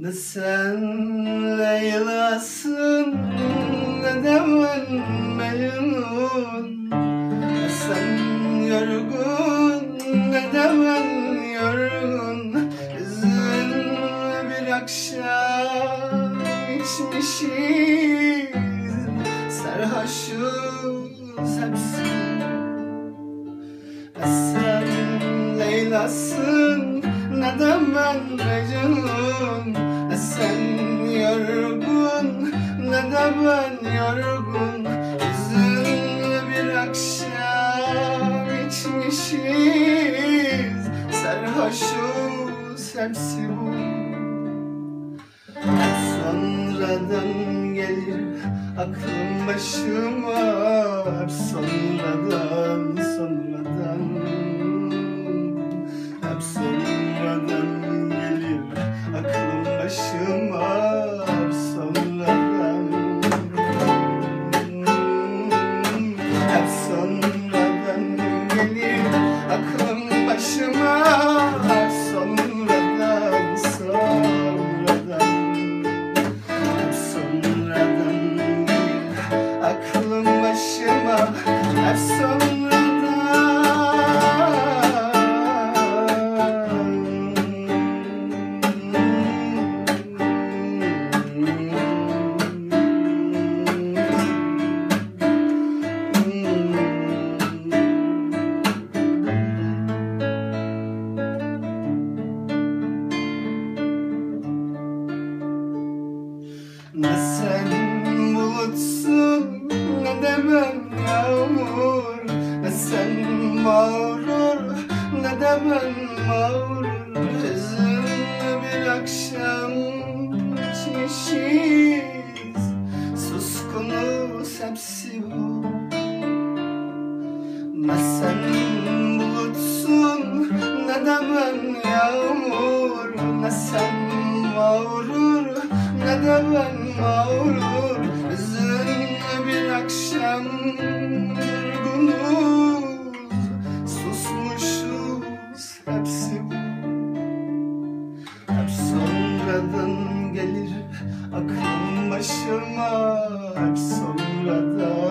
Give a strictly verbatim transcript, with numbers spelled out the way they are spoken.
Ne sen Leyla'sın ne de ben Mecnun. Ne sen yorgun ne de ben yorgun. Üzgün bir akşam içmişiz, sarhoşuz hepsi. Ne sen Leyla'sın ne de ben Mecnun. Ne sen yorgun ne de ben yorgun. Üzgün bir akşam içmişiz, sarhoşuz hepsi bu. Sonradan gelir aklım başıma, hep sonradan, sonradan, hep sonradan gelir aklım başıma, hep sonradan, hep sonradan gelir aklım başıma, hep sonradan, sonradan. Aklım başıma hep sonradan. Ne sen bulutsun ne de ben yağmur. Ne sen mağrur ne de ben mağrur. Hüzünlü bir akşam içmişiz, suskunuz hepsi bu. Ne sen bulutsun ne de ben yağmur. Ne sen mağrur ne de ben mağrur. Hüzünlü bir akşam yorgunuz, susmuşuz hepsi bu. Hep sonradan gelir aklım başıma, hep sonradan.